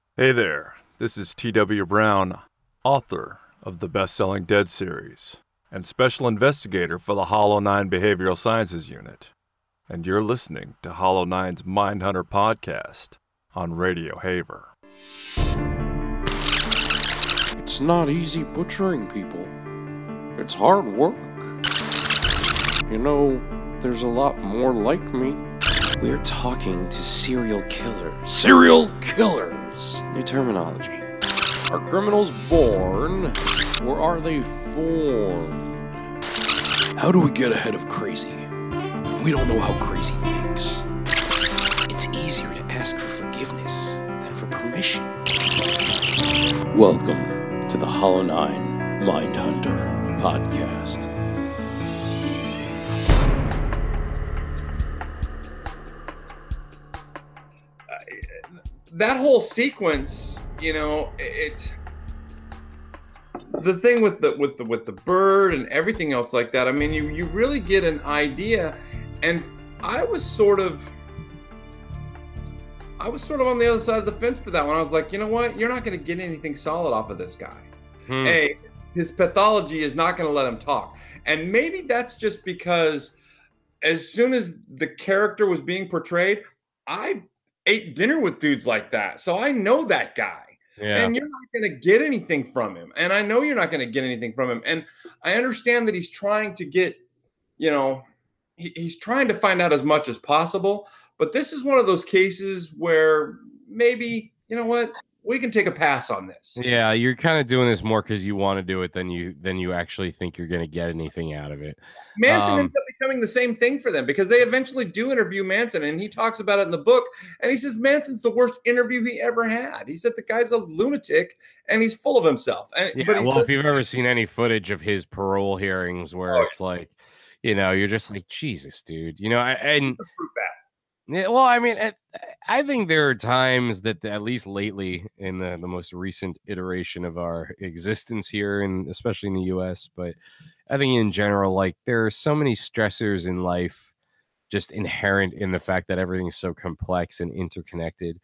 Hey there, this is T.W. Brown, author of the best-selling Dead series and special investigator for the Hollow 9 Behavioral Sciences Unit. And you're listening to Hollow 9's Mindhunter podcast on Radio Haver. It's not easy butchering people. It's hard work. You know, there's a lot more like me. We're talking to serial killers. Serial killers! New terminology. Are criminals born, or are they formed? How do we get ahead of crazy if we don't know how crazy thinks? It's easier to ask for forgiveness than for permission. Welcome to the Hollow 9 Mindhunter podcast. That whole sequence, you know, the thing with the bird and everything else like that. I mean, you really get an idea, and I was sort of on the other side of the fence for that one. I was like, you know what? You're not going to get anything solid off of this guy. A, his pathology is not going to let him talk, and maybe that's just because as soon as the character was being portrayed, I ate dinner with dudes like that. So I know that guy. Yeah. And you're not going to get anything from him. And I know you're not going to get anything from him. And I understand that he's trying to get, you know, he's trying to find out as much as possible. But this is one of those cases where maybe, you know what, we can take a pass on this. Yeah, you're kind of doing this more because you want to do it than you actually think you're going to get anything out of it. Manson ends up becoming the same thing for them because they eventually do interview Manson, and he talks about it in the book, and he says Manson's the worst interview he ever had. He said the guy's a lunatic and he's full of himself. And, yeah, well, if you've ever seen any footage of his parole hearings where it's like, you know, you're just like, Jesus, dude, you know, yeah, well, I mean, I think there are times that, at least lately, in the most recent iteration of our existence here, and especially in the U.S., but I think in general, like, there are so many stressors in life just inherent in the fact that everything's so complex and interconnected.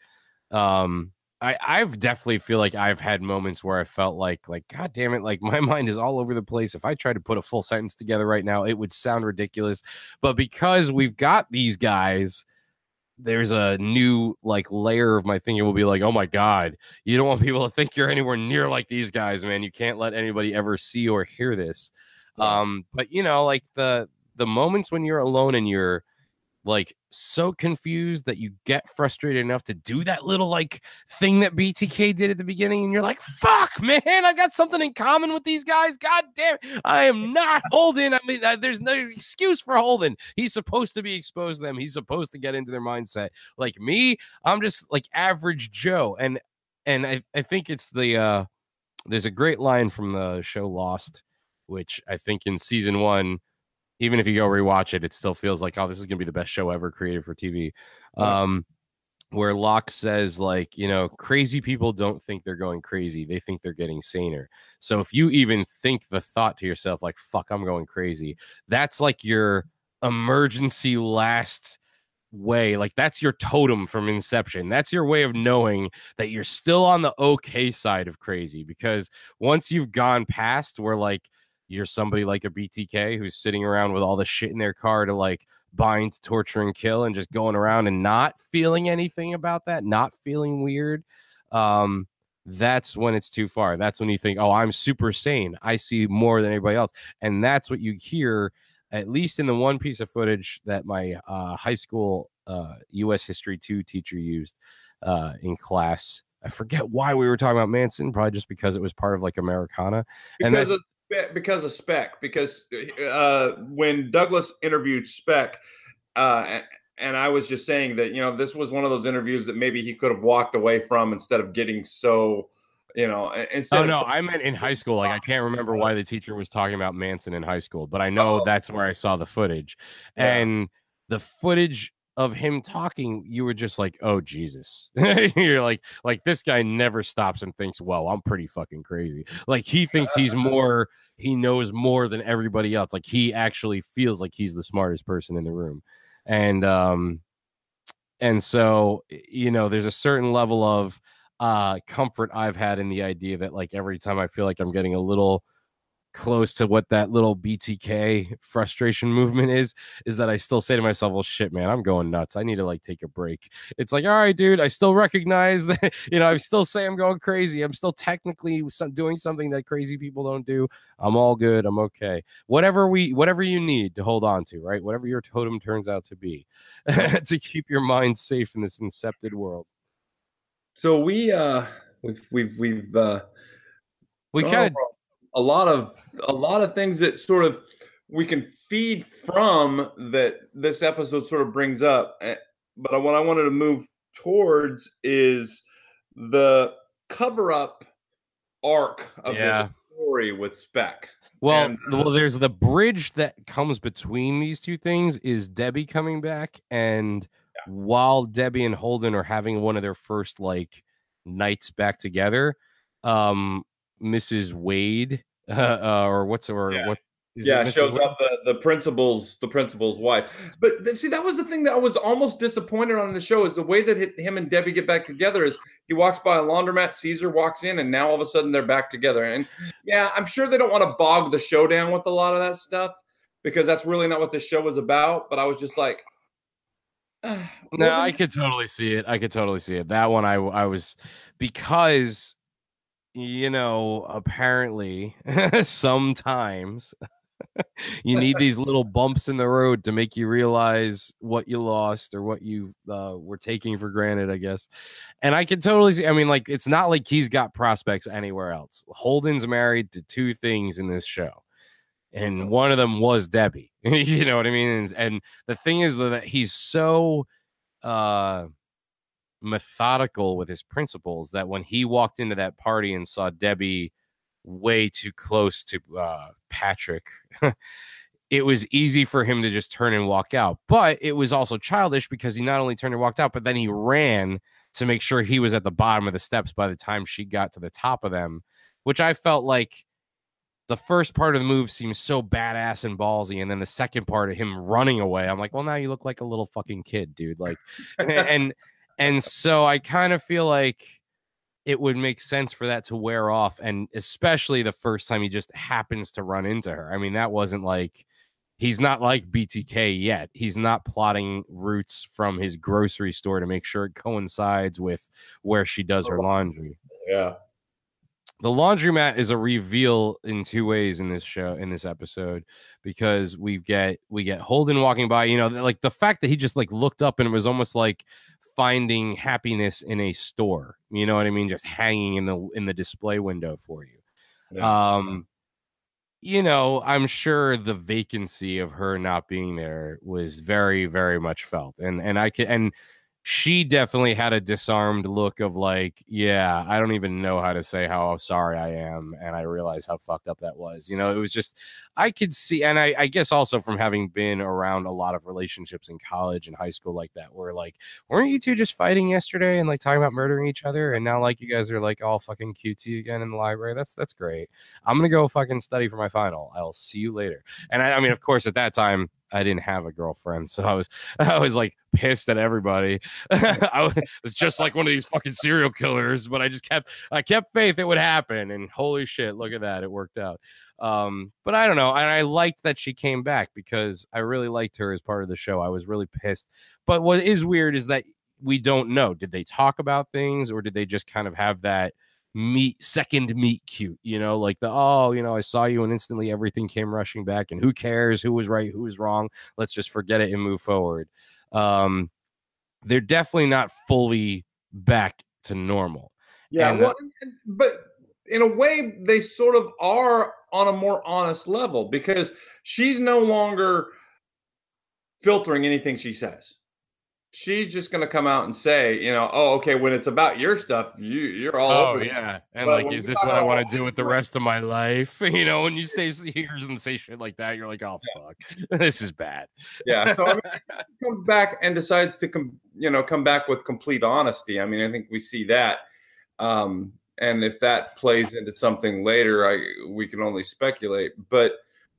I've definitely feel like I've had moments where I felt like, God damn it, like my mind is all over the place. If I tried to put a full sentence together right now, it would sound ridiculous. But because we've got these guys, there's a new like layer of my thinking will be like, oh my God, you don't want people to think you're anywhere near like these guys, man. You can't let anybody ever see or hear this. But you know, like the moments when you're alone and you're like so confused that you get frustrated enough to do that little like thing that BTK did at the beginning, and you're like, fuck, man, I got something in common with these guys. God damn it, I am not Holden. I mean, there's no excuse for Holden. He's supposed to be exposed to them. He's supposed to get into their mindset. Like me, I'm just like average Joe. And I think it's the there's a great line from the show Lost, which I think in season 1, even if you go rewatch it, it still feels like, oh, this is going to be the best show ever created for TV. Where Locke says, like, you know, crazy people don't think they're going crazy. They think they're getting saner. So if you even think the thought to yourself, like, fuck, I'm going crazy, that's like your emergency last way. Like, that's your totem from Inception. That's your way of knowing that you're still on the okay side of crazy. Because once you've gone past where, like, you're somebody like a BTK who's sitting around with all the shit in their car to like bind, torture, and kill, and just going around and not feeling anything about that, not feeling weird. That's when it's too far. That's when you think, oh, I'm super sane. I see more than anybody else. And that's what you hear, at least in the one piece of footage that my high school U.S. History 2 teacher used in class. I forget why we were talking about Manson, probably just because it was part of like Americana. Because of Speck, because when Douglas interviewed Speck, and I was just saying that, you know, this was one of those interviews that maybe he could have walked away from instead of getting so, you know, I meant in high school. Like, I can't remember why the teacher was talking about Manson in high school, but I know that's where I saw the footage. Yeah. And the footage of him talking, you were just like, oh, Jesus. You're like this guy never stops and thinks, well, I'm pretty fucking crazy. Like, he thinks he knows more than everybody else. Like, he actually feels like he's the smartest person in the room. And so, you know, there's a certain level of, comfort I've had in the idea that like every time I feel like I'm getting a little close to what that little BTK frustration movement is that I still say to myself, well, shit, man, I'm going nuts. I need to like take a break. It's like, all right, dude, I still recognize that, I still say I'm going crazy. I'm still technically doing something that crazy people don't do. I'm all good. I'm okay. Whatever you need to hold on to, right? Whatever your totem turns out to be to keep your mind safe in this incepted world. So we've kind of a lot of things that sort of we can feed from that this episode sort of brings up. But what I wanted to move towards is the cover-up arc of this story with Speck. Well, there's the bridge that comes between these two things is Debbie coming back, and while Debbie and Holden are having one of their first like nights back together, Mrs. Wade what shows up the principal's wife. But see, that was the thing that I was almost disappointed on the show, is the way that him and Debbie get back together is he walks by a laundromat, Caesar walks in, and now all of a sudden they're back together. And yeah, I'm sure they don't want to bog the show down with a lot of that stuff, because that's really not what the show was about. But I was just like, no, I could totally see it. That one I was, because apparently sometimes you need these little bumps in the road to make you realize what you lost or what you were taking for granted, I guess. And I can totally see, I mean, like, it's not like he's got prospects anywhere else. Holden's married to two things in this show, and one of them was Debbie. You know what I mean? And the thing is that he's so methodical with his principles that when he walked into that party and saw Debbie way too close to Patrick, it was easy for him to just turn and walk out. But it was also childish, because he not only turned and walked out, but then he ran to make sure he was at the bottom of the steps by the time she got to the top of them, which I felt like the first part of the move seems so badass and ballsy, and then the second part of him running away, I'm like, well, now you look like a little fucking kid, dude. Like, and so I kind of feel like it would make sense for that to wear off, and especially the first time he just happens to run into her. I mean, that wasn't like, he's not like BTK yet. He's not plotting routes from his grocery store to make sure it coincides with where she does her laundry. Yeah. The laundromat is a reveal in two ways in this episode, because we get Holden walking by, like the fact that he just like looked up and it was almost like finding happiness in a store, you know what I mean? Just hanging in the display window for you. Yeah. I'm sure the vacancy of her not being there was very, very much felt. And she definitely had a disarmed look of like, yeah, I don't even know how to say how sorry I am. And I realize how fucked up that was. It was just, I could see, and I guess also from having been around a lot of relationships in college and high school like that, where like, weren't you two just fighting yesterday and like talking about murdering each other? And now like you guys are like all fucking cutesy again in the library. That's great. I'm going to go fucking study for my final. I'll see you later. And I mean, of course, at that time, I didn't have a girlfriend, so I was like pissed at everybody. I was just like one of these fucking serial killers, but I kept faith it would happen, and holy shit, look at that, it worked out. But I don't know, and I liked that she came back, because I really liked her as part of the show. I was really pissed, but what is weird is that we don't know, did they talk about things, or did they just kind of have that second meet cute, like I saw you and instantly everything came rushing back, and who cares who was right, who was wrong, let's just forget it and move forward. They're definitely not fully back to normal. But in a way they sort of are on a more honest level, because she's no longer filtering anything she says. She's just going to come out and say, okay, when it's about your stuff, you're all over. Oh, yeah. And like, is this what I want to do with the rest of my life? When you hear them say shit like that, you're like, oh, fuck, this is bad. Yeah. So I mean, he comes back and decides to come back with complete honesty. I mean, I think we see that. And if that plays into something later, we can only speculate. But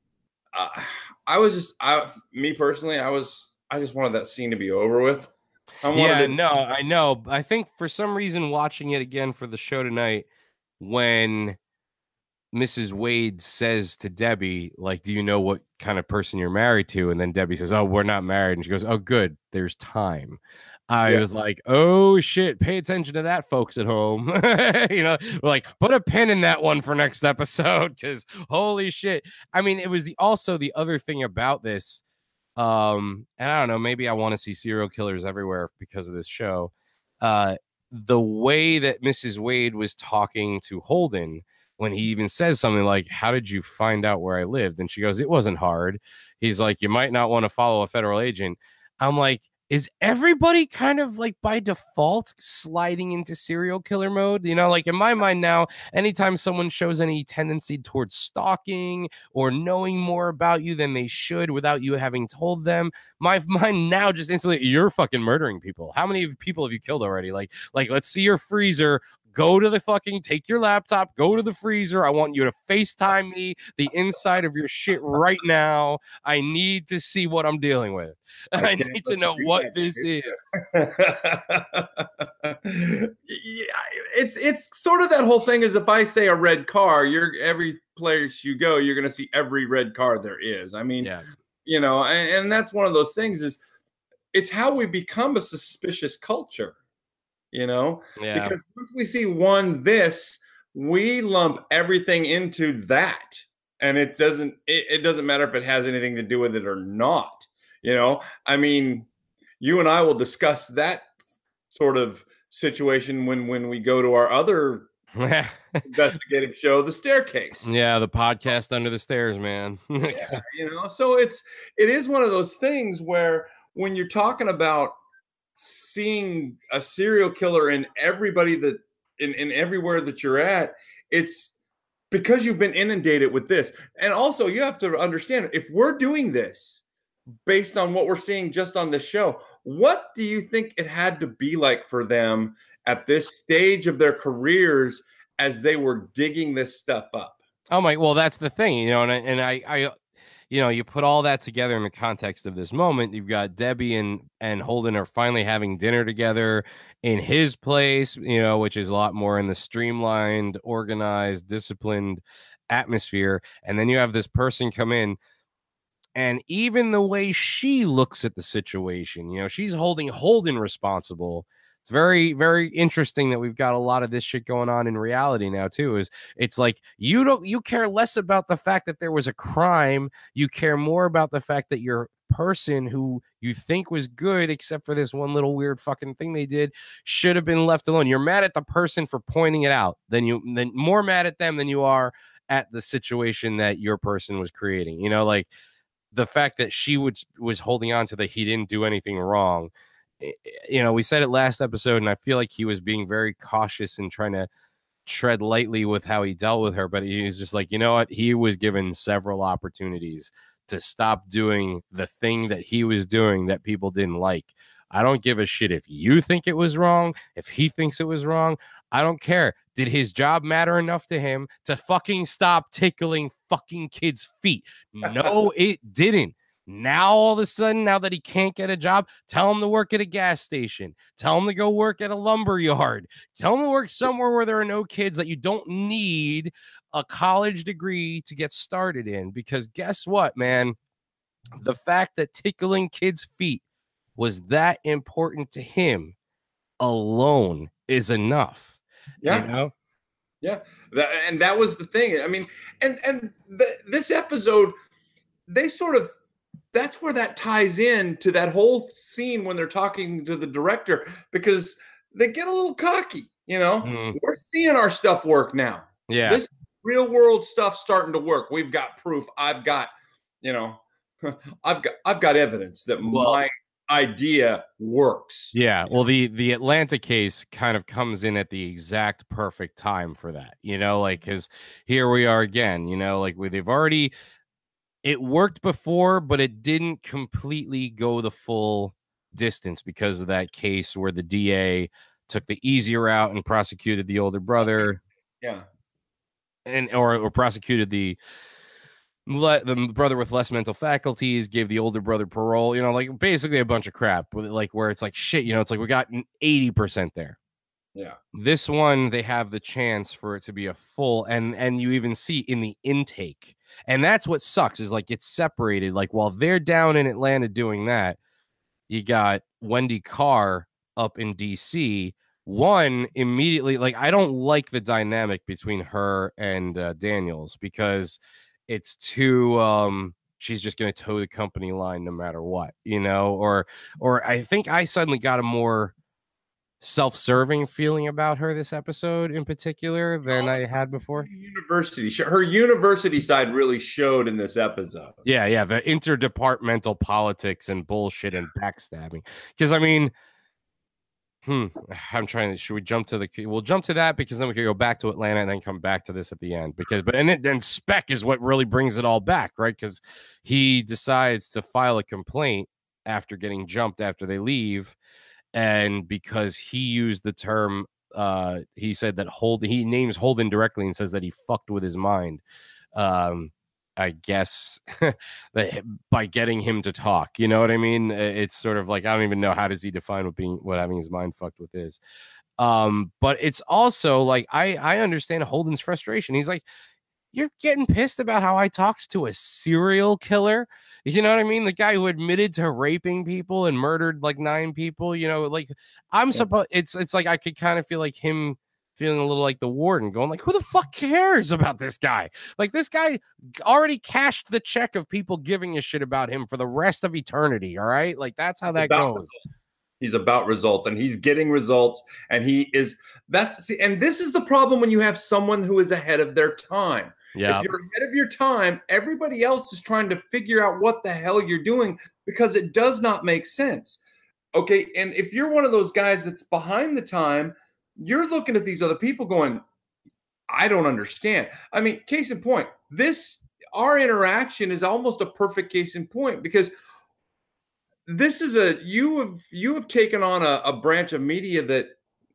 me personally, I just wanted that scene to be over with. Yeah, no, I know. I think for some reason, watching it again for the show tonight, when Mrs. Wade says to Debbie, like, do you know what kind of person you're married to? And then Debbie says, oh, we're not married. And she goes, oh, good. There's time. I was like, oh, shit. Pay attention to that, folks at home. Like, put a pin in that one for next episode because holy shit. I mean, it was also the other thing about this. And I don't know, maybe I want to see serial killers everywhere because of this show. The way that Mrs. Wade was talking to Holden, when he even says something like, how did you find out where I lived? And she goes, it wasn't hard. He's like, you might not want to follow a federal agent. I'm like, is everybody kind of like by default sliding into serial killer mode? Like in my mind now, anytime someone shows any tendency towards stalking or knowing more about you than they should without you having told them, my mind now just instantly, you're fucking murdering people. How many people have you killed already? Like let's see your freezer. Go to the take your laptop, go to the freezer. I want you to FaceTime me the inside of your shit right now. I need to see what I'm dealing with. I need to know what this is. It's sort of that whole thing is if I say a red car, every place you go, you're going to see every red car there is. I mean, and that's one of those things is it's how we become a suspicious culture. Because once we see this, we lump everything into that, and it doesn't matter if it has anything to do with it or not. I mean, you and I will discuss that sort of situation when we go to our other investigative show, The Staircase. Yeah, the podcast Under the Stairs, man. Yeah, so it is one of those things where when you're talking about seeing a serial killer in everybody that in everywhere that you're at, it's because you've been inundated with this. And also you have to understand, if we're doing this based on what we're seeing just on this show, what do you think it had to be like for them at this stage of their careers as they were digging this stuff up? Oh my, well, that's the thing, and I you put all that together in the context of this moment. You've got Debbie and Holden are finally having dinner together in his place, which is a lot more in the streamlined, organized, disciplined atmosphere. And then you have this person come in, and even the way she looks at the situation, she's holding Holden responsible. It's very, very interesting that we've got a lot of this shit going on in reality now too. It's like you care less about the fact that there was a crime. You care more about the fact that your person who you think was good, except for this one little weird fucking thing they did, should have been left alone. You're mad at the person for pointing it out, then more mad at them than you are at the situation that your person was creating. Like the fact that she was holding on to that he didn't do anything wrong. We said it last episode, and I feel like he was being very cautious and trying to tread lightly with how he dealt with her. But he was just like, you know what? He was given several opportunities to stop doing the thing that he was doing that people didn't like. I don't give a shit if you think it was wrong, if he thinks it was wrong. I don't care. Did his job matter enough to him to fucking stop tickling fucking kids' feet? No, it didn't. Now, all of a sudden, now that he can't get a job, tell him to work at a gas station. Tell him to go work at a lumber yard. Tell him to work somewhere where there are no kids that you don't need a college degree to get started in. Because guess what, man? The fact that tickling kids' feet was that important to him alone is enough. Yeah. Yeah. That was the thing. I mean, this episode, they sort of, that's where that ties in to that whole scene when they're talking to the director, because they get a little cocky, We're seeing our stuff work now. Yeah. This real world stuff starting to work. We've got proof. I've got evidence that my idea works. Yeah. Well, the Atlanta case kind of comes in at the exact perfect time for that, because here we are again, they've already, it worked before, but it didn't completely go the full distance because of that case where the DA took the easier route and prosecuted the older brother. Yeah. Or prosecuted the let the brother with less mental faculties gave the older brother parole, you know, like basically a bunch of crap, like where it's like shit, you know, it's like we got 80% there. Yeah. This one, they have the chance for it to be a full, and you even see in the intake, and that's what sucks is like it's separated. Like while they're down in Atlanta doing that, you got Wendy Carr up in DC. One immediately, like I don't like the dynamic between her and Daniels because it's too she's just going to toe the company line no matter what, you know, or I think I suddenly got a more self-serving feeling about her this episode in particular than I had before. Her university side really showed in this episode. Yeah, the interdepartmental politics and bullshit and backstabbing. Because I mean, I'm trying to. Should we jump to we'll jump to that because then we could go back to Atlanta and then come back to this at the end. Then Speck is what really brings it all back, right? Because he decides to file a complaint after getting jumped after they leave. And because he used the term, he said that he names Holden directly and says that he fucked with his mind. I guess that by getting him to talk, you know what I mean? It's sort of like, I don't even know how does he define what having his mind fucked with is. But it's also like, I understand Holden's frustration. He's like, you're getting pissed about how I talked to a serial killer. You know what I mean? The guy who admitted to raping people and murdered like 9 people, you know, like it's like, I could kind of feel like him feeling a little like the warden going like, who the fuck cares about this guy? Like this guy already cashed the check of people giving a shit about him for the rest of eternity. All right. Like that's how that goes. He's about results and he's getting results and and this is the problem when you have someone who is ahead of their time. Yeah. If you're ahead of your time, everybody else is trying to figure out what the hell you're doing because it does not make sense. Okay. And if you're one of those guys that's behind the time, you're looking at these other people going, I don't understand. I mean, case in point, our interaction is almost a perfect case in point because this is you have taken on a branch of media that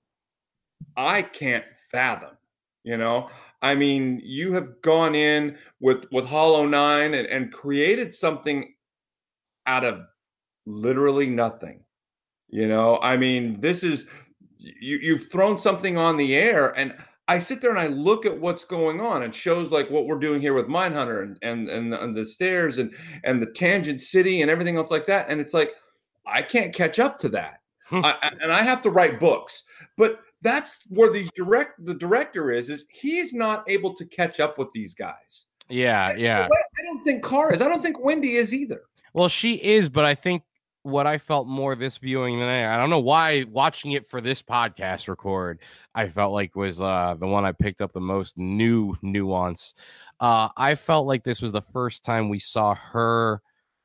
I can't fathom, you know? I mean, you have gone in with Hollow 9 and created something out of literally nothing. You know, I mean, this is you've thrown something on the air, and I sit there and I look at what's going on and shows like what we're doing here with Mindhunter and the stairs and the Tangent City and everything else like that, and it's like I can't catch up to that, and I have to write books, but that's where the director is he's not able to catch up with these guys. Yeah. I don't think Carr is. I don't think Wendy is either. Well, she is, but I think what I felt more this viewing than I don't know why watching it for this podcast record, I felt like was the one I picked up the most new nuance. I felt like this was the first time we saw her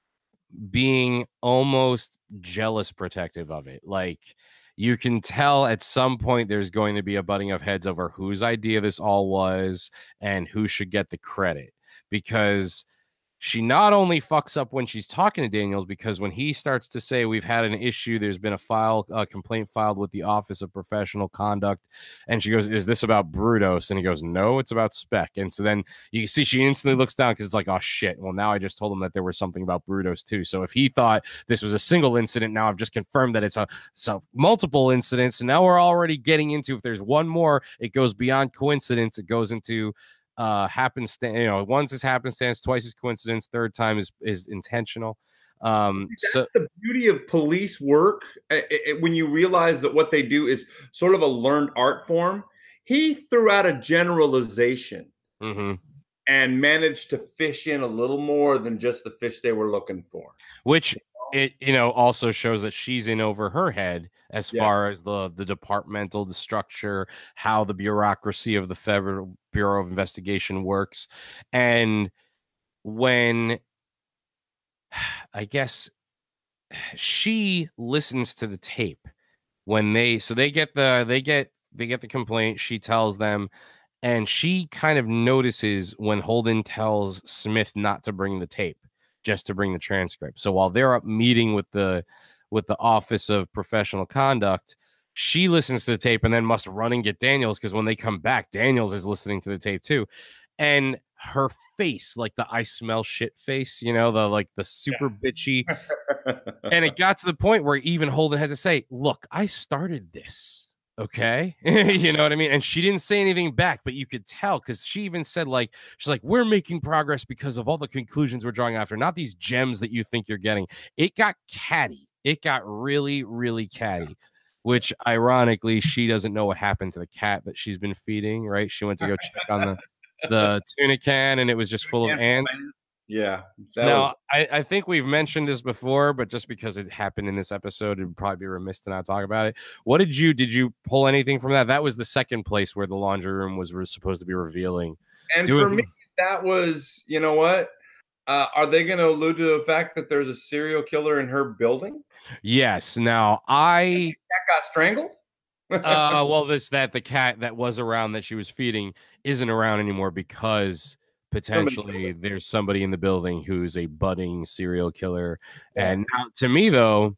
being almost jealous protective of it. Like you can tell at some point there's going to be a butting of heads over whose idea this all was and who should get the credit, because she not only fucks up when she's talking to Daniels, because when he starts to say we've had an issue, there's been a complaint filed with the Office of Professional Conduct, and she goes, is this about Brudos? And he goes, no, it's about Speck. And so then you see she instantly looks down because it's like, oh shit, well now I just told him that there was something about Brudos too. So if he thought this was a single incident, now I've just confirmed that it's a multiple incidents, and now we're already getting into, if there's one more, it goes beyond coincidence, it goes into happenstance, you know, once is happenstance, twice is coincidence, third time is intentional. That's the beauty of police work. When you realize that what they do is sort of a learned art form, he threw out a generalization and managed to fish in a little more than just the fish they were looking for. Which it, you know, also shows that she's in over her head as far as the departmental, the structure, how the bureaucracy of the Federal Bureau of Investigation works. And when I guess she listens to the tape when they get the complaint, she tells them, and she kind of notices when Holden tells Smith not to bring the tape, just to bring the transcript. So while they're up meeting with the Office of Professional Conduct, she listens to the tape and then must run and get Daniels, because when they come back, Daniels is listening to the tape too. and her face, like the I smell shit face, the super bitchy. And it got to the point where even Holden had to say, look, I started this. Okay. You know what I mean? And she didn't say anything back, but you could tell because she even said, like, she's like, we're making progress because of all the conclusions we're drawing after, not these gems that you think you're getting. It got catty. It got really, really catty, which ironically, she doesn't know what happened to the cat that she's been feeding, right? She went to go check on the tuna can and it was just full of ants. Yeah. I think we've mentioned this before, but just because it happened in this episode, it would probably be remiss to not talk about it. What did you pull anything from that? That was the second place where the laundry room was supposed to be revealing. And for me, that was, you know what? Are they going to allude to the fact that there's a serial killer in her building? Yes. Now, that got strangled? Well, the cat that was around that she was feeding isn't around anymore because potentially there's somebody in the building who's a budding serial killer. Yeah. And now, to me, though,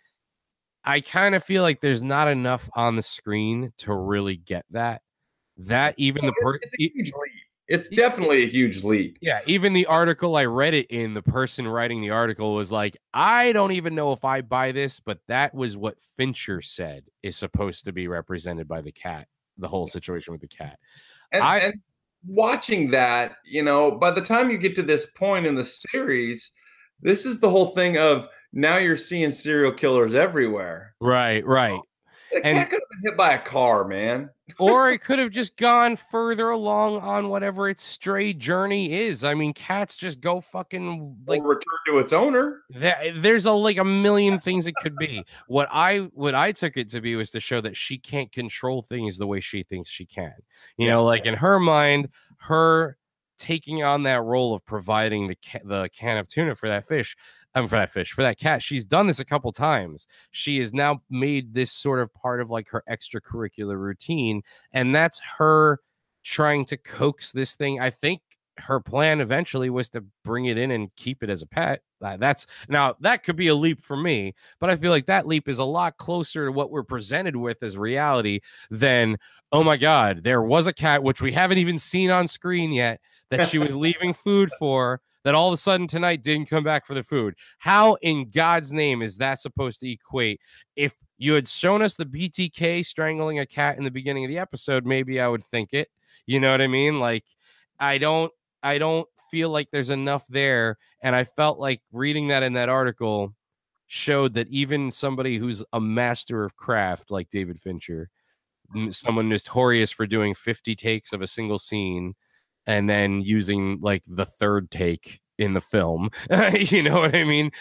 I kind of feel like there's not enough on the screen to really get that. Even it's a huge leap. It's definitely a huge leap. Yeah, even the article I read it in, the person writing the article was like, I don't even know if I buy this, but that was what Fincher said is supposed to be represented by the cat, the whole situation with the cat. And watching that, by the time you get to this point in the series, this is the whole thing of now you're seeing serial killers everywhere. Right. The cat could have been hit by a car, man. Or it could have just gone further along on whatever its stray journey is. I mean, cats just go fucking like return to its owner. There's a million things it could be. What I took it to be was to show that she can't control things the way she thinks she can. In her mind, her taking on that role of providing the can of tuna for that fish. For that cat, she's done this a couple times. She has now made this sort of part of like her extracurricular routine, and that's her trying to coax this thing. I think her plan eventually was to bring it in and keep it as a pet. That could be a leap for me, but I feel like that leap is a lot closer to what we're presented with as reality than, oh my God, there was a cat, which we haven't even seen on screen yet, that she was leaving food for, that all of a sudden tonight didn't come back for the food. How in God's name is that supposed to equate? If you had shown us the BTK strangling a cat in the beginning of the episode, maybe I would think it. You know what I mean? Like, I don't feel like there's enough there. And I felt like reading that in that article showed that even somebody who's a master of craft like David Fincher, someone notorious for doing 50 takes of a single scene and then using like the third take in the film, you know what I mean?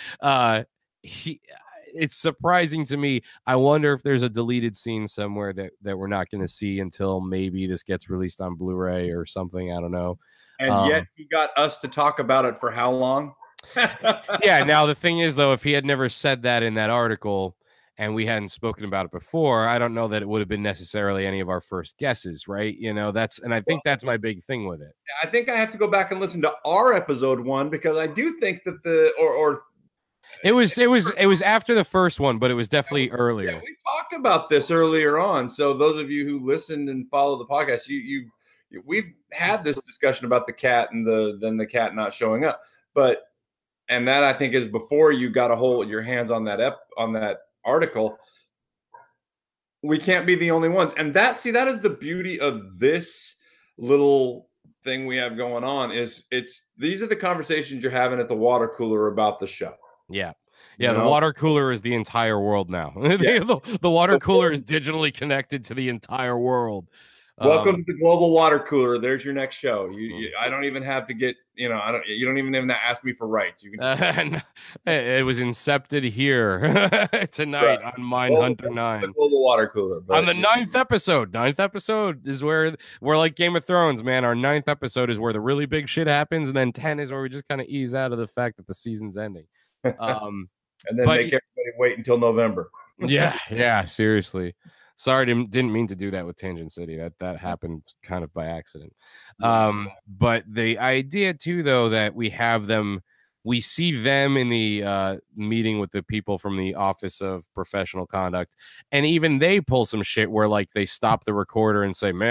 It's surprising to me. I wonder if there's a deleted scene somewhere that we're not going to see until maybe this gets released on Blu-ray or something. I don't know. And yet he got us to talk about it for how long? Yeah. Now the thing is, though, if he had never said that in that article and we hadn't spoken about it before, I don't know that it would have been necessarily any of our first guesses, right? And I think that's my big thing with it. I think I have to go back and listen to our episode 1 because I do think that it was after the first one, but it was definitely earlier. Yeah, we talked about this earlier on. So those of you who listened and follow the podcast, we've had this discussion about the cat and the cat not showing up. And that I think is before you got your hands on that article. We can't be the only ones. And that is the beauty of this little thing we have going on is these are the conversations you're having at the water cooler about the show. Yeah. Yeah, the water cooler is the entire world now. The water cooler is digitally connected to the entire world. Welcome to the global water cooler. There's your next show. I don't even have to get, you don't even have to ask me for rights. You can it was incepted here tonight on Mindhunter 9. The global water cooler. On the 9th episode. 9th episode is where we're like Game of Thrones, man. Our 9th episode is where the really big shit happens, and then 10 is where we just kind of ease out of the fact that the season's ending. And then make everybody wait until November. Yeah, seriously. Sorry, didn't mean to do that with Tangent City. That happened kind of by accident. But the idea too, though, that we see them in the meeting with the people from the Office of Professional Conduct, and even they pull some shit where like they stop the recorder and say, "Man,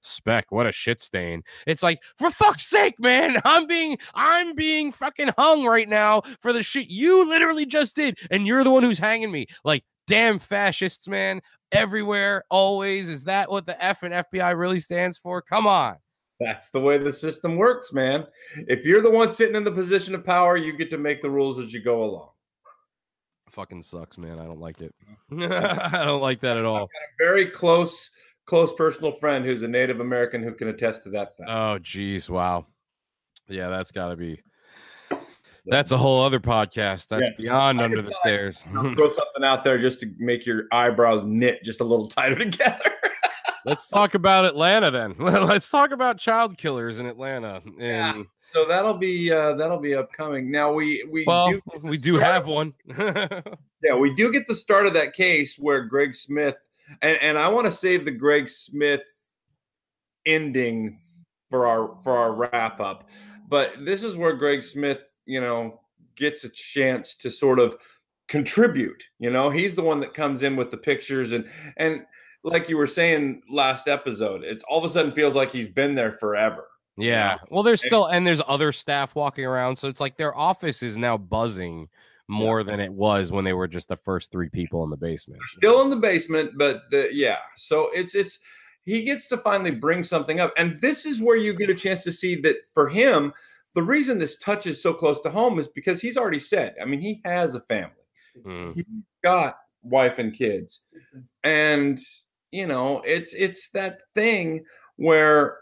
Speck, what a shit stain. It's like, for fuck's sake, man, I'm being fucking hung right now for the shit you literally just did, and you're the one who's hanging me. Like, damn fascists, man, everywhere, always. Is that what the F and FBI really stands for? Come on. That's the way the system works, man. If you're the one sitting in the position of power, you get to make the rules as you go along. Fucking sucks, man. I don't like it. I don't like that at all. I've got a very close personal friend who's a Native American who can attest to that fact. Oh, geez. Wow. Yeah, that's got to be. That's a whole other podcast. That's beyond Under the Stairs. I'll throw something out there just to make your eyebrows knit just a little tighter together. Let's talk about Atlanta then. Let's talk about child killers in Atlanta. Yeah. So that'll be upcoming. Now we do have one. Yeah, we do get the start of that case where Greg Smith, and I want to save the Greg Smith ending for our wrap up. But this is where Greg Smith, gets a chance to sort of contribute. He's the one that comes in with the pictures and like you were saying last episode, it's all of a sudden feels like he's been there forever. Yeah. Well, there's other staff walking around. So it's like their office is now buzzing more than it was when they were just the first 3 people in the basement. Still in the basement, but So it's he gets to finally bring something up. And this is where you get a chance to see that for him, the reason this touches so close to home is because he's already said, I mean, he has a family. He's got wife and kids. And it's that thing where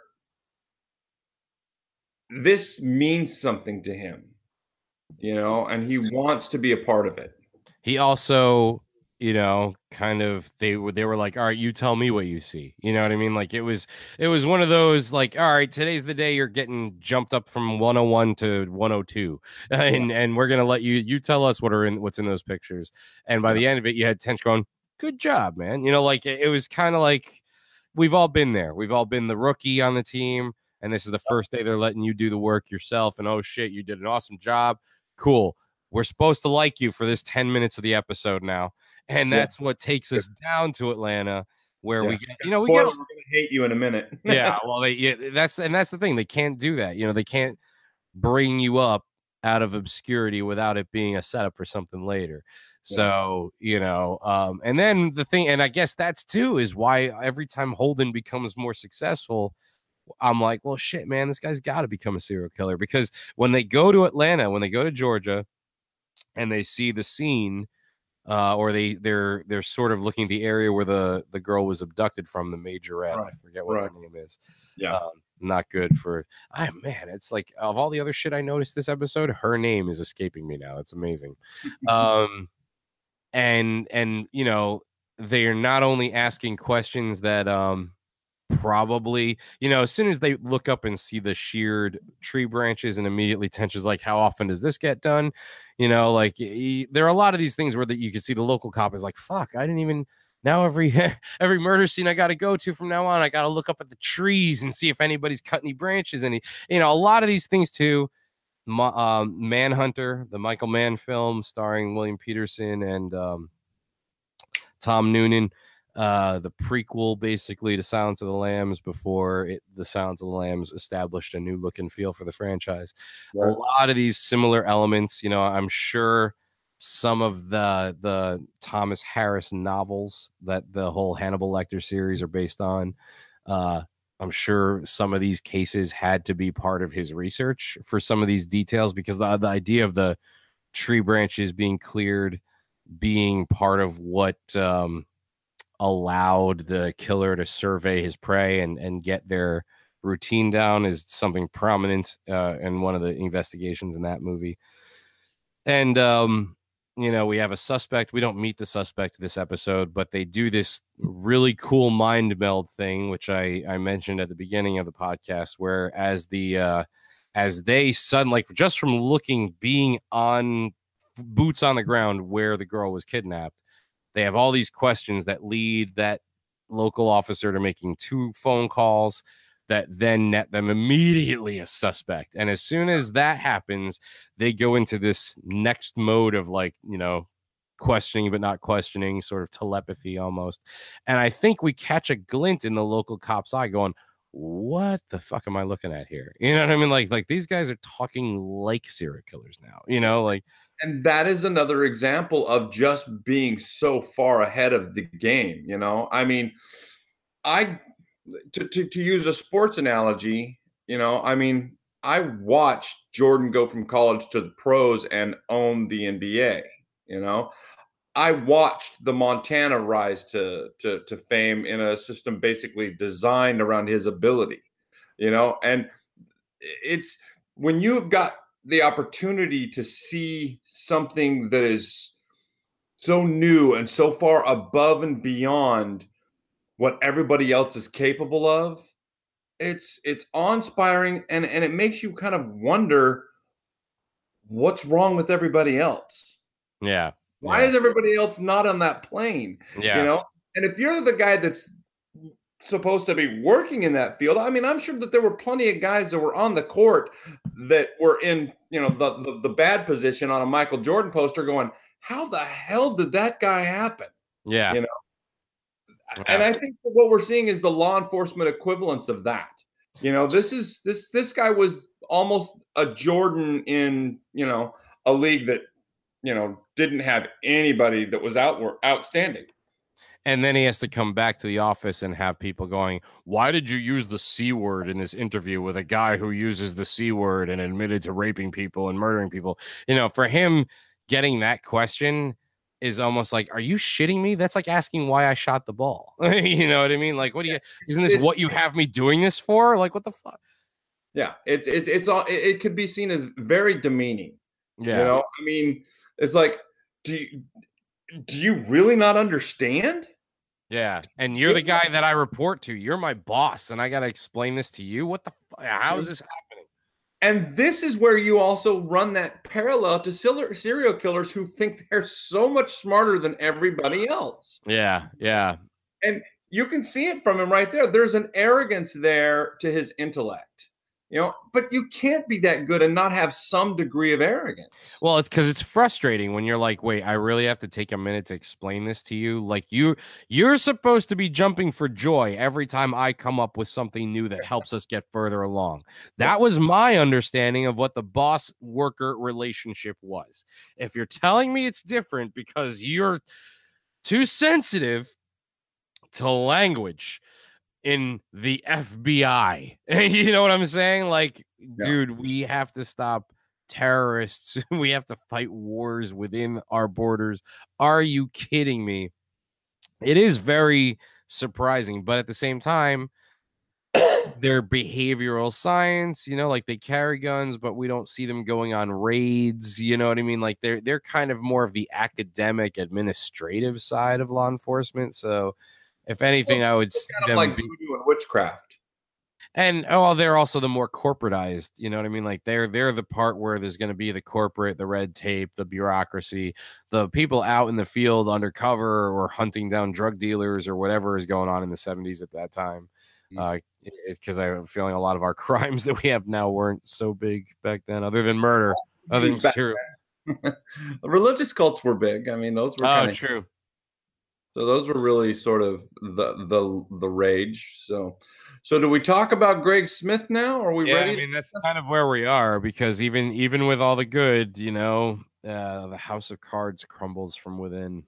this means something to him, and he wants to be a part of it. He also, kind of, they were like, all right, you tell me what you see. You know what I mean? Like it was one of those like, all right, today's the day you're getting jumped up from 101 to 102. And we're going to let you tell us what's in those pictures. And by the end of it, you had Tench going, good job, man. Like it was kind of like, we've all been there. We've all been the rookie on the team. And this is the first day they're letting you do the work yourself. And oh shit, you did an awesome job. Cool. We're supposed to like you for this 10 minutes of the episode now. And that's what takes us down to Atlanta, where we get, we're going to hate you in a minute. Yeah. Well, that's the thing. They can't do that. They can't bring you up out of obscurity without it being a setup for something later. So, and then the thing, and I guess that's too, is why every time Holden becomes more successful, I'm like, well, shit, man, this guy's got to become a serial killer. Because when they go to Atlanta, when they go to Georgia and they see the scene, or they're sort of looking at the area where the girl was abducted from, the majorette. Right. I forget what her name is. Yeah. Not good for, man, it's like, of all the other shit I noticed this episode, her name is escaping me now. It's amazing. And they're not only asking questions that probably, as soon as they look up and see the sheared tree branches, and immediately Tench is like, how often does this get done? Like there are a lot of these things where you can see the local cop is like, fuck, I didn't even, now every murder scene I got to go to from now on, I got to look up at the trees and see if anybody's cut any branches. And a lot of these things too. Manhunter, the Michael Mann film starring William Peterson and Tom Noonan, the prequel basically to Silence of the Lambs before the Silence of the Lambs established a new look and feel for the franchise. Right. A lot of these similar elements, I'm sure some of the Thomas Harris novels that the whole Hannibal Lecter series are based on, I'm sure some of these cases had to be part of his research for some of these details, because the idea of the tree branches being cleared being part of what allowed the killer to survey his prey and get their routine down is something prominent in one of the investigations in that movie. And we have a suspect. We don't meet the suspect this episode, but they do this really cool mind meld thing, which I mentioned at the beginning of the podcast, where as they suddenly, just from being on boots on the ground where the girl was kidnapped, they have all these questions that lead that local officer to making 2 phone calls that then net them immediately a suspect. And as soon as that happens, they go into this next mode of questioning but not questioning, sort of telepathy almost. And I think we catch a glint in the local cop's eye going, what the fuck am I looking at here? You know what I mean? Like these guys are talking like serial killers now, you know, like. And that is another example of just being so far ahead of the game. I mean, I to use a sports analogy, I mean, I watched Jordan go from college to the pros and own the NBA. I watched the Montana rise to fame in a system basically designed around his ability. And it's when you've got the opportunity to see something that is so new and so far above and beyond what everybody else is capable of, it's awe-inspiring, and it makes you kind of wonder what's wrong with everybody else. Yeah. Why is everybody else not on that plane? Yeah. And if you're the guy that's supposed to be working in that field, I mean, I'm sure that there were plenty of guys that were on the court that were in, the bad position on a Michael Jordan poster going, how the hell did that guy happen? Yeah. And I think what we're seeing is the law enforcement equivalence of that. This guy was almost a Jordan in, a league that, didn't have anybody that was outstanding. And then he has to come back to the office and have people going, why did you use the C word in this interview with a guy who uses the C word and admitted to raping people and murdering people? For him, getting that question is almost like, are you shitting me? That's like asking why I shot the ball. You know what I mean? Like, isn't this what you have me doing this for? Like, what the fuck? Yeah, it could be seen as very demeaning. Yeah. I mean, it's like, do you really not understand? Yeah. And you're the guy that I report to. You're my boss, and I got to explain this to you. What the fuck? How is this happening? And this is where you also run that parallel to serial killers who think they're so much smarter than everybody else. Yeah. Yeah. And you can see it from him right there. There's an arrogance there to his intellect. But you can't be that good and not have some degree of arrogance. Well, it's because it's frustrating when you're like, wait, I really have to take a minute to explain this to you. Like you're supposed to be jumping for joy every time I come up with something new that helps us get further along. That was my understanding of what the boss worker relationship was. If you're telling me it's different because you're too sensitive to language in the FBI. You know what I'm saying? Like, dude, we have to stop terrorists. We have to fight wars within our borders. Are you kidding me? It is very surprising, but at the same time, their behavioral science, like they carry guns, but we don't see them going on raids. You know what I mean? Like they're kind of more of the academic, administrative side of law enforcement. So if anything, I would see them like voodoo and witchcraft. And they're also the more corporatized, you know what I mean? Like they're the part where there's going to be the corporate, the red tape, the bureaucracy, the people out in the field undercover or hunting down drug dealers or whatever is going on in the 70s at that time. Because I have a feeling a lot of our crimes that we have now weren't so big back then, other than murder, other than serial. Religious cults were big. I mean, those were kind of true. So those were really sort of the rage. So do we talk about Greg Smith now? Are we ready? I mean, that's kind of where we are, because even with all the good, the house of cards crumbles from within.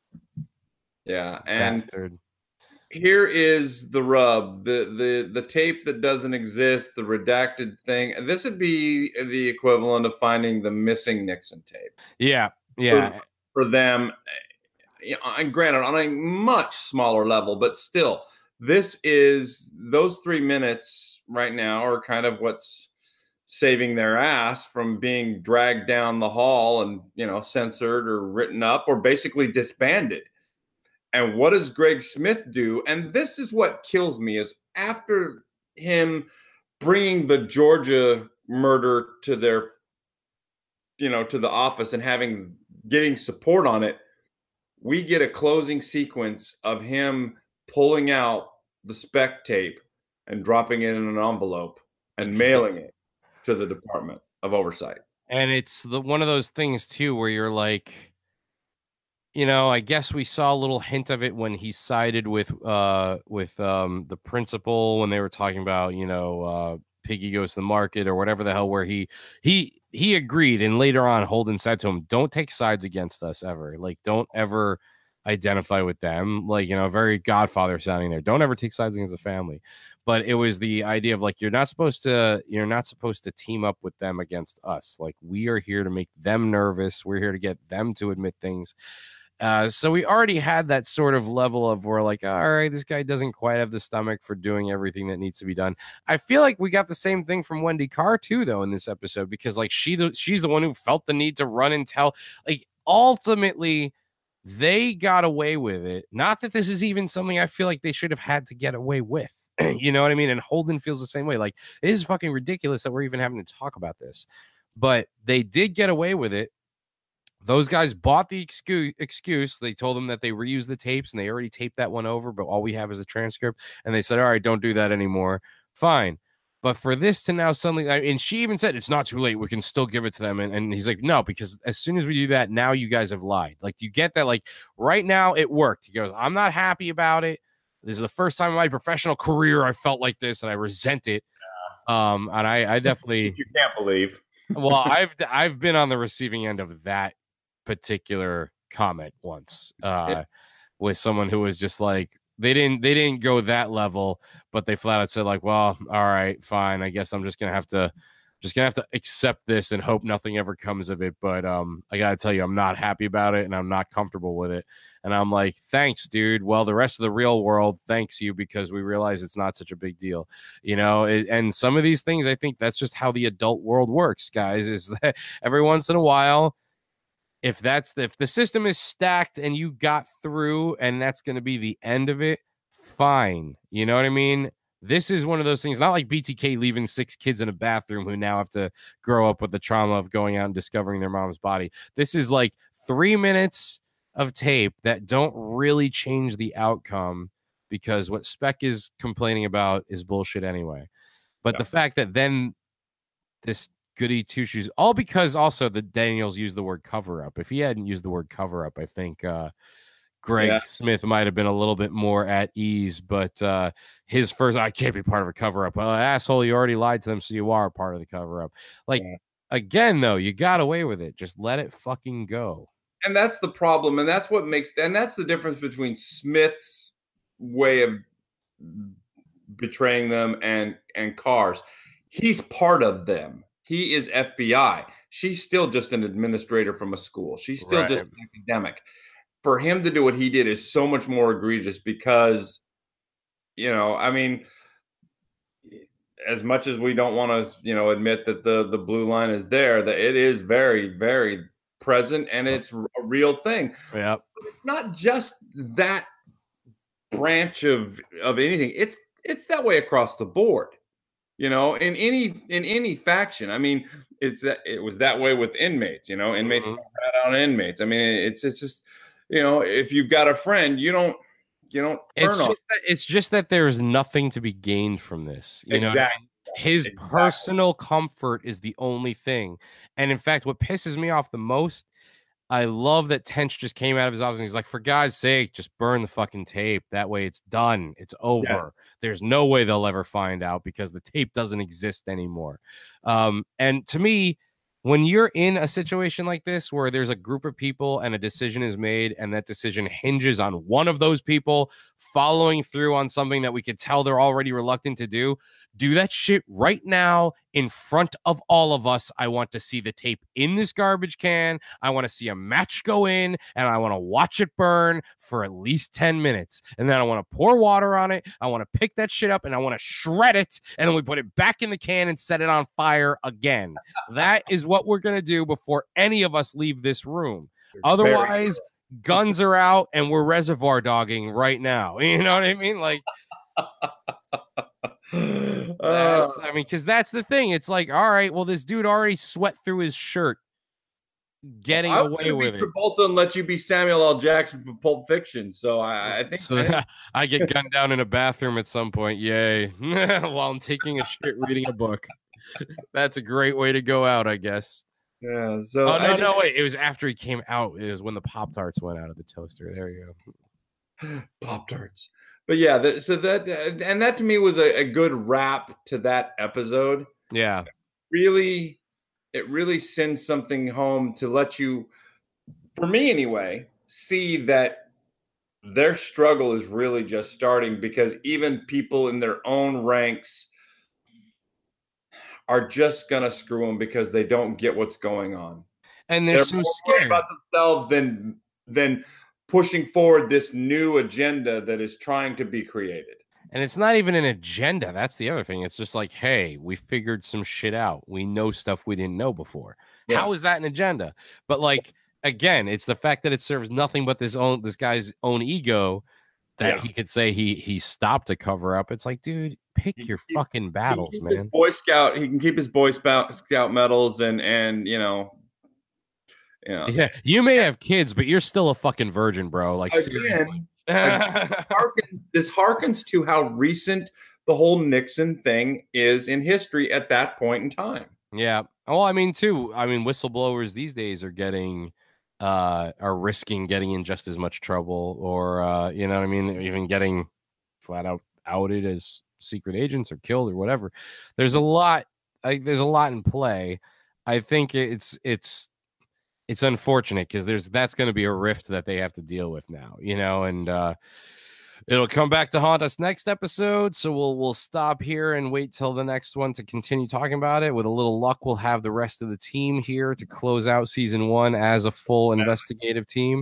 Yeah, and Bastard. Here is the rub: the tape that doesn't exist, the redacted thing. And this would be the equivalent of finding the missing Nixon tape. Yeah. For them. And granted, on a much smaller level, but still, those 3 minutes right now are kind of what's saving their ass from being dragged down the hall and, censored or written up or basically disbanded. And what does Greg Smith do? And this is what kills me is after him bringing the Georgia murder to their, to the office and getting support on it, we get a closing sequence of him pulling out the spec tape and dropping it in an envelope and mailing it to the Department of Oversight. And it's one of those things too, where you're like, I guess we saw a little hint of it when he sided with the principal when they were talking about, Piggy goes to the market or whatever the hell, where he agreed, and later on Holden said to him, don't take sides against us ever. Like, don't ever identify with them. Like, very Godfather sounding there. Don't ever take sides against the family. But it was the idea of like, you're not supposed to team up with them against us. Like, we are here to make them nervous. We're here to get them to admit things. So we already had that sort of level of, we're like, all right, this guy doesn't quite have the stomach for doing everything that needs to be done. I feel like we got the same thing from Wendy Carr too, though, in this episode, because like she's the one who felt the need to run and tell. Like, ultimately, they got away with it. Not that this is even something I feel like they should have had to get away with. You know what I mean? And Holden feels the same way. Like, it is fucking ridiculous that we're even having to talk about this. But they did get away with it. Those guys bought the excuse. They told them that they reused the tapes and they already taped that one over, but all we have is a transcript. And they said, all right, don't do that anymore. Fine. But for this to now suddenly, and she even said, it's not too late. We can still give it to them. And he's like, no, because as soon as we do that, now you guys have lied. Like, you get that? Like, right now it worked. He goes, I'm not happy about it. This is the first time in my professional career I felt like this, and I resent it. And I definitely, you can't believe. Well, I've been on the receiving end of that particular comment once with someone who was just like, they didn't go that level, but they flat out said like, well, all right, fine, I guess I'm just gonna have to accept this and hope nothing ever comes of it. But I gotta tell you, I'm not happy about it and I'm not comfortable with it. And I'm like, thanks, dude. Well, the rest of the real world thanks you, because we realize it's not such a big deal, and some of these things, I think that's just how the adult world works, guys, is that every once in a while, if the system is stacked and you got through and that's going to be the end of it, fine. You know what I mean? This is one of those things, not like BTK leaving 6 kids in a bathroom who now have to grow up with the trauma of going out and discovering their mom's body. This is like 3 minutes of tape that don't really change the outcome, because what Speck is complaining about is bullshit anyway. But the fact that then this goody two shoes, all because also the Daniels used the word cover up. If he hadn't used the word cover up, I think Greg Smith might have been a little bit more at ease. But his first, I can't be part of a cover up. Well, asshole, you already lied to them, so you are part of the cover up. Like, again, though, you got away with it. Just let it fucking go. And that's the problem, and that's the difference between Smith's way of betraying them and Carr's. He's part of them. He is FBI. She's still just an administrator from a school. She's still just an academic. For him to do what he did is so much more egregious because, I mean, as much as we don't want to, admit that the blue line is there, that it is very, very present and it's a real thing. Yeah. It's not just that branch of anything. It's that way across the board. In any faction. I mean, it was that way with inmates. Inmates don't rat out inmates. I mean, it's just, if you've got a friend, you don't It's just that there's nothing to be gained from this. Exactly. His personal comfort is the only thing. And in fact, what pisses me off the most, I love that Tench just came out of his office and he's like, for God's sake, just burn the fucking tape. That way it's done. It's over. Yeah. There's no way they'll ever find out because the tape doesn't exist anymore. And to me, when you're in a situation like this, where there's a group of people and a decision is made and that decision hinges on one of those people following through on something that we could tell they're already reluctant to do that shit right now in front of all of us. I want to see the tape in this garbage can. I want to see a match go in and I want to watch it burn for at least 10 minutes. And then I want to pour water on it. I want to pick that shit up and I want to shred it. And then we put it back in the can and set it on fire again. That is what we're going to do before any of us leave this room. Otherwise, guns are out and we're reservoir dogging right now. You know what I mean? Like, because that's the thing. It's like, all right, well, this dude already sweat through his shirt getting away with it. Travolta and let you be Samuel L. Jackson from Pulp Fiction. So I think so. I get gunned down in a bathroom at some point. Yay! While I'm taking a shit, reading a book. That's a great way to go out, I guess. Yeah. So no, wait. It was after he came out. It was when the Pop-Tarts went out of the toaster. There you go. Pop-Tarts. But yeah, that to me was a good wrap to that episode. Yeah. It really sends something home to let you, for me anyway, see that their struggle is really just starting, because even people in their own ranks are just gonna screw them because they don't get what's going on, and they're so scared about themselves than pushing forward this new agenda that is trying to be created. And it's not even an agenda. That's the other thing. It's just like, hey, we figured some shit out. We know stuff we didn't know before. Yeah. How is that an agenda? But like, again, it's the fact that it serves nothing but this guy's own ego that he could say he stopped a cover up. It's like, dude, pick your fucking battles, man. He can keep his Boy Scout medals and you know. Yeah, you may have kids, but you're still a fucking virgin, bro. Like, seriously. This harkens to how recent the whole Nixon thing is in history at that point in time. Yeah. Well, I mean, whistleblowers these days are risking getting in just as much trouble, or you know what I mean, even getting flat out outed as secret agents or killed or whatever. There's a lot in play. I think it's unfortunate because that's going to be a rift that they have to deal with now, you know, and it'll come back to haunt us next episode. So we'll stop here and wait till the next one to continue talking about it. With a little luck, we'll have the rest of the team here to close out season 1 as a full investigative team.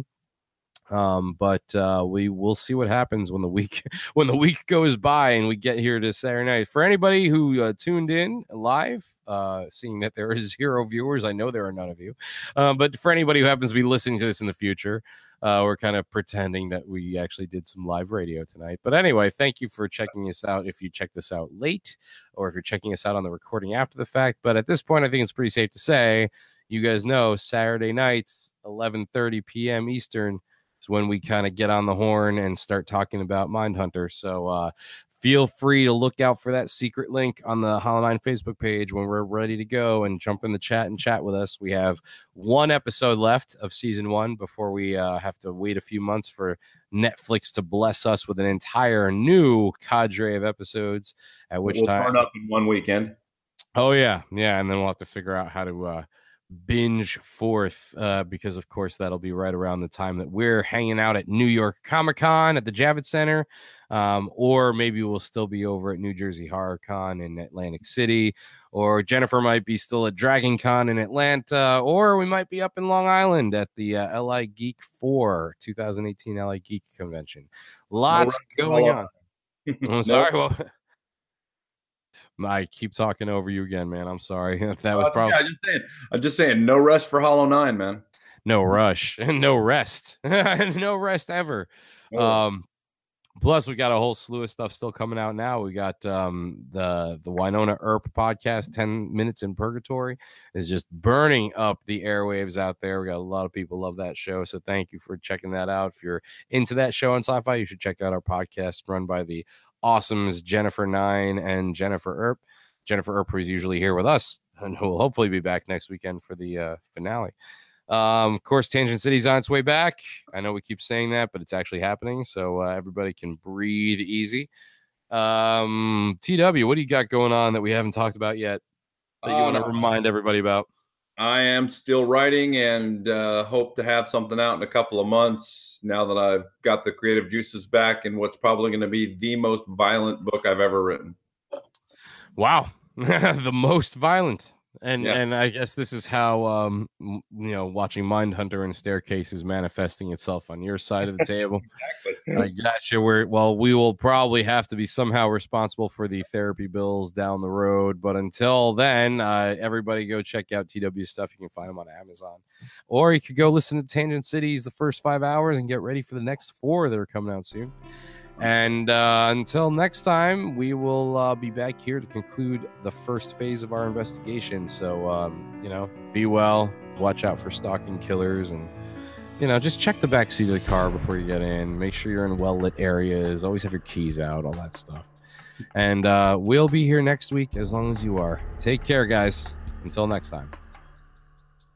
But we will see what happens when the week goes by and we get here to Saturday night. For anybody who tuned in live, seeing that there is 0 viewers, I know there are none of you, but for anybody who happens to be listening to this in the future, we're kind of pretending that we actually did some live radio tonight. But anyway, thank you for checking us out if you checked us out late, or if you're checking us out on the recording after the fact. But at this point, I think it's pretty safe to say, you guys know, Saturday nights, 11:30 p.m. Eastern, when we kind of get on the horn and start talking about Mindhunter. So feel free to look out for that secret link on the Hollow 9 Facebook page when we're ready to go, and jump in the chat and chat with us. We have 1 episode left of season 1 before we have to wait a few months for Netflix to bless us with an entire new cadre of episodes, at which time we'll turn up in 1 weekend. Oh yeah. And then we'll have to figure out how to binge forth, because of course that'll be right around the time that we're hanging out at New York Comic-Con at the Javits Center, or maybe we'll still be over at New Jersey Horror Con in Atlantic City, or Jennifer might be still at Dragon Con in Atlanta, or we might be up in Long Island at the LA Geek 4 2018 LA Geek Convention. Lots going on. I'm sorry. Well, I keep talking over you again, man. I'm sorry. That was probably. I'm just saying. No rush for Hollow 9, man. No rush, no rest, no rest ever. Oh. Plus, we got a whole slew of stuff still coming out now. We got the Winona Earp podcast, 10 Minutes in Purgatory, is just burning up the airwaves out there. We got a lot of people love that show, so thank you for checking that out. If you're into that show on Sci-Fi, you should check out our podcast run by the awesomes Jennifer 9 and Jennifer Earp. Jennifer Earp, who's usually here with us, and who will hopefully be back next weekend for the finale. Of course, Tangent City's on its way back. I know we keep saying that, but it's actually happening, so everybody can breathe easy. TW, what do you got going on that we haven't talked about yet that you want to remind everybody about? I am still writing and hope to have something out in a couple of months, now that I've got the creative juices back in what's probably going to be the most violent book I've ever written. Wow. The most violent. And I guess this is how watching Mindhunter and Staircase is manifesting itself on your side of the table. Exactly. I gotcha. We will probably have to be somehow responsible for the therapy bills down the road, but until then, everybody go check out TW stuff. You can find them on Amazon, or you could go listen to Tangent City's the first 5 hours and get ready for the next 4 that are coming out soon. And until next time, we will be back here to conclude the first phase of our investigation. So, be well, watch out for stalking killers, and, just check the back seat of the car before you get in. Make sure you're in well-lit areas. Always have your keys out, all that stuff. And we'll be here next week as long as you are. Take care, guys. Until next time.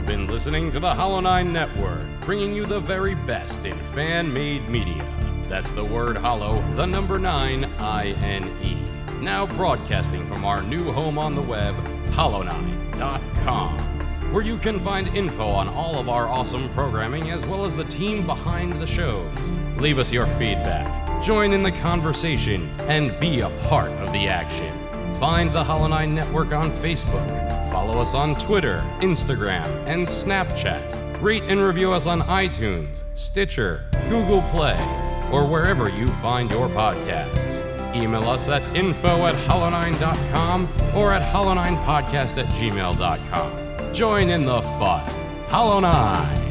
You've been listening to the Hollow 9 Network, bringing you the very best in fan-made media. That's the word hollow, the number 9, I-N-E. Now broadcasting from our new home on the web, hollow9.com, where you can find info on all of our awesome programming as well as the team behind the shows. Leave us your feedback, join in the conversation, and be a part of the action. Find the Hollow 9 Network on Facebook. Follow us on Twitter, Instagram, and Snapchat. Rate and review us on iTunes, Stitcher, Google Play, or wherever you find your podcasts. Email us at info@hollow9.com or at hollow9podcast@gmail.com. Join in the fun. Hollow 9.